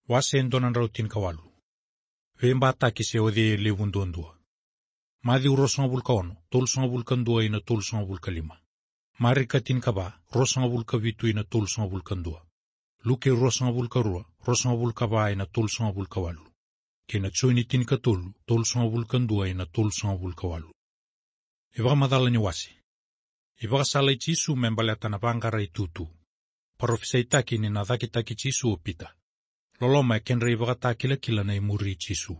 Wase endonan rautin kawalu. Vemba taki se odie levundondua. Madi urosonga bulka ono, tolsonga bulka ndua ina tolsonga bulka lima. Marika tin kaba, rosonga bulka vitu ina tolsonga bulka ndua. Luke rosonga bulka rua, rosonga bulka ba ina tolsonga bulka walu. Kena tsoini tin katolu, tolsonga bulka ndua ina tolsonga bulka walu. Iwaga madala ni wasi. Iwaga sala ichisu membaleta na bangara itutu. Parofisa itaki ni nadhaki taki chisu opita. Loloma kenre iwaga takila kila na imuri chisu.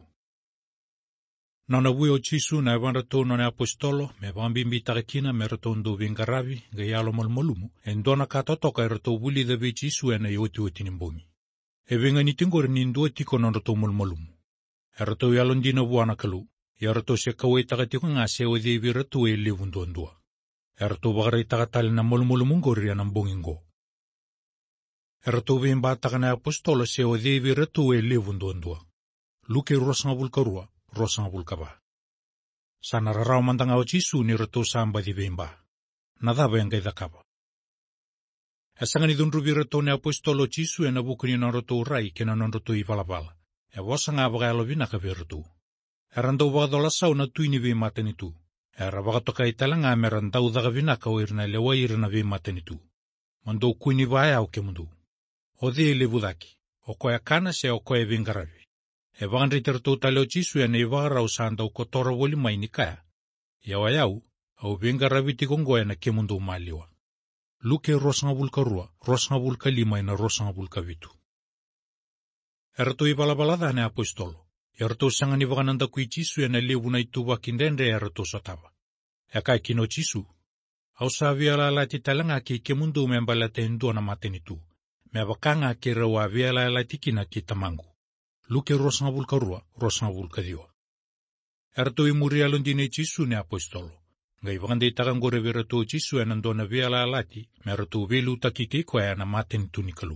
Nana wio chisu na evandatu nane apostolo, me vambimbi takina me rato ndo vingaravi, gayalo malmolumu, endona katotoka rato wuli dhavi chisu ena yoti nimbongi. Evenga nitingore ninduo tiko na rato malmolumu. Rato yalondina buana kalu, ya rato se kawe takatiko nga se odhevi rato e levundondua. Rato bagari takatali na malmolumu ngori ya nambongingo. Rato vimba takana apostolo se odhevi rato e levundondua. Luke rosanga bulka rua. Rosanga bulka ba. Sana rarao mandanga o chisu ni rato samba di vimba. Nadaba yang gaida kaba. Esanga ni dundruvi rato ne apostolo chisu e nabukuni na rato rai kena na rato I valabala. E wasanga abagalo vinaka ve rato. Erandau bagadola sau na tuini ve matanitu. Erabagatoka italanga merandau daga vinaka o irna lewa irna ve matanitu. Mando kuini vaya o kemundu. Ode levudaki. Okoya kana se okoya vingaravi. E vangandri terto taleo chisu ya neivara usanda ukotora woli mainikaya. Yawa yau, au venga raviti kongoya na kemundu maliwa. Luke rosanga bulka rua, rosanga bulka lima ina rosanga bulka vitu. Erato ibalabalada ne apostolo. Erato sangani vagananda kui chisu ya na levu na ituwa kindendre erato satava. Eka kino chisu. Au saviala la titalanga ki kemundu membalate indua na matenitu. Mevakanga ki rawa viala la tikina ki tamangu. Luke rosanga bulka rua, rosanga bulka diwa. Erato imuri alondine chisu ne apostolo. Ngai vagande itagangore verato chisu ya nandona viala alati, merato velu takike kwa ya na maten tunikalu.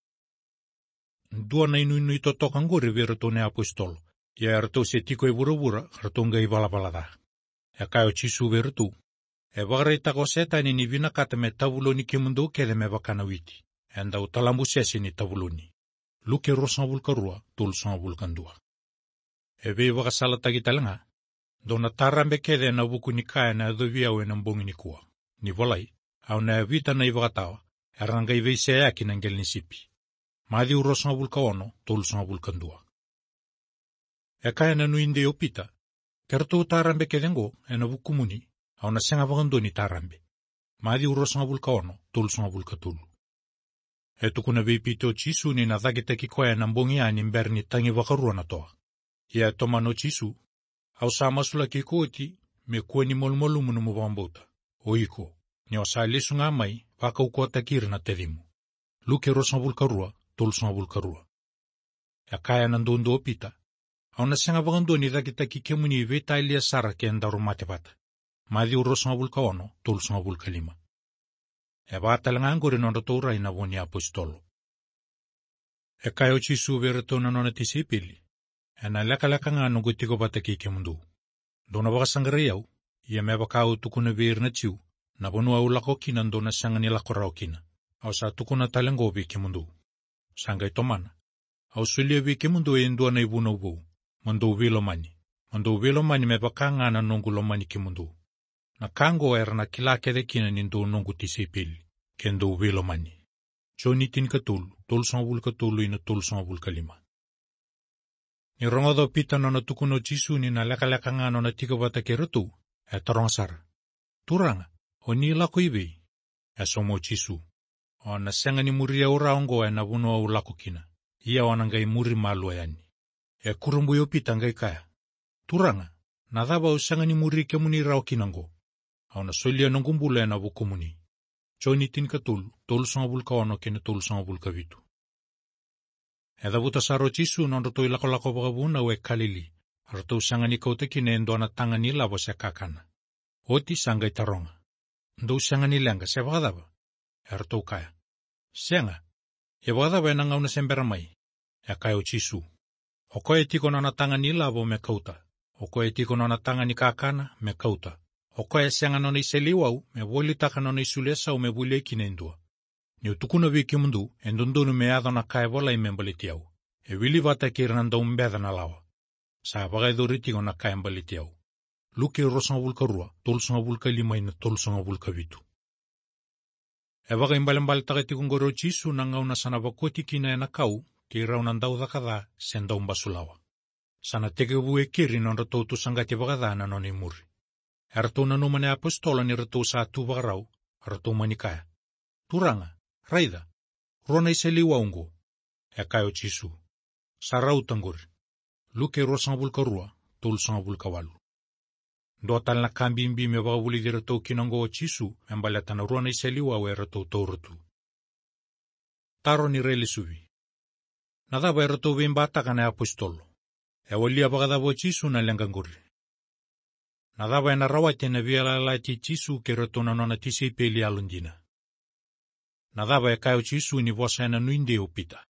Ndua na inu itotokangore verato ne apostolo. Ya erato se tiko ibura-bura, erato ngai valabalada. Ya kayo chisu verato. E vagare itako seta ni vina kata me tavuloni kemundo kede me vakana witi. Enda utalambu sesi ni tavuloni. Luke rosanga bulka rua, tolsanga bulka ndua. Eve waga sala tagitalanga. Dona tarambe kede na buku ni kaya na adovia we na mbongi ni kuwa. Ni volai, au na evita na ivagatawa, eranga ive iseyaki na ngel nisipi. Maadi urosanga bulka ono, tolsanga bulka ndua. E kaya na nuinde opita. Kerto tarambe kede ngo, na buku muni, au na senga vagandoni tarambe. Maadi urosanga bulka ono, tolsanga bulka tulu. Eto kuna vipito chisu ni nadhagita kikoya na mbongi ani mberni tangi wakarua na toa. Ia tomano chisu. Au samasula kikoti me kuwa ni molmolu munu mubambota. Oiko, ni osalisu nga mai waka ukota kiri na tedimu. Luke rosanga bulka rua, tolsanga bulka rua. Ya kaya nandondo opita. Au nasenga vagandoni dhagita kikemuni veta ilia sara kiendaru matepata. Madi urosanga bulka ono, tolsanga bulka lima. E batalanga angore nondo urai na voni apostolo. E kayo chisu verato na nona tisipili. E na leka nga nungutiko bataki kemundu. Dona wakasangare yau, ia me wakao tukuna vir na chiu, na vonu au lako kina ndona sangani lako rao kina. Au sa tukuna talengo vi kemundu. Sangai tomana. Au sulia vi kemundu e ndua na ibuna ubu. Mando uvilo mani. Mando uvilo mani me wakanga na nungulo mani kemundu. Na kango era na kilakede kina nindo nungu tisipili. Kendo uvilo mani. Choni tin katulu, tolsanga bulka tulu ina tolsanga bulka lima. Ni rongodo pita nona tukuno chisu ni na leka nga nona tika batake ratu, e tarong sara. Turanga, o ni lako ibe, e somo chisu. O na senga ni muria uraongo e na vuno au lako kina. Ia wanangai muri malu ayani. E kurumbu yo pita ngai kaya. Turanga, na dhaba usenga ni muri kemuni rao kinango. Au na solia nongumbula e na vukumuni. Choni tin katulu, tolsanga bulka ono kene tolsanga bulka vitu. Edha vuta saro chisu nondo ilako bagabuna we kalili. Arto sangani kaute kine endona tangani labo se kakana. Oti sangai taronga. Ndo sangani lenga se bagadaba. Arto kaya. Senga. E bagadaba enanga una sembera mai. E kayo chisu. Oko etiko nona tangani labo me kauta. Oko etiko nona tangani kakana me kauta. Oko e senga nona iseliwau me woli taka nona isulesa u me wuli kine endua. Ni utukuna viki mundu, endundunu me adona kaya vola imembaliti au. E wili vata kirnan daun beda na lawa. Sa bagai do ritigo na kayan balitiau. Luke rosang vulka rua, tolsang vulka lima ina tolsang vulka vitu. E bagai mbalimbal takati kungoro Jisu na ngau na sana vakoti kina na kau, ki raunan dau dakada sen daun basulawa. Sana teke vue kiri non ratou tu sangati bagada na non imuri. E ratou na numane apostola ni ratou sa tu bagarau, ratou manikaya. Turanga, raida, rona iseli waungo. E kayo Jisu. Sarau tangguri. Luke rosang vulka rua, tolsang vulka walu. Dotal na kambimbi me bagavuli di ratou kinango o Jisu, embalatana rona iseli wawe ratou tauratu. Taro ni reli suvi. Nadaba ratou vimbata kana apostolo. E walia bagadabo Jisu na lenganguri. Nadaba na rawati na vialalati Jisu ke ratou na nona tisi peli alundina. Nadaba kayo Jisu ni vosa na nuinde upita.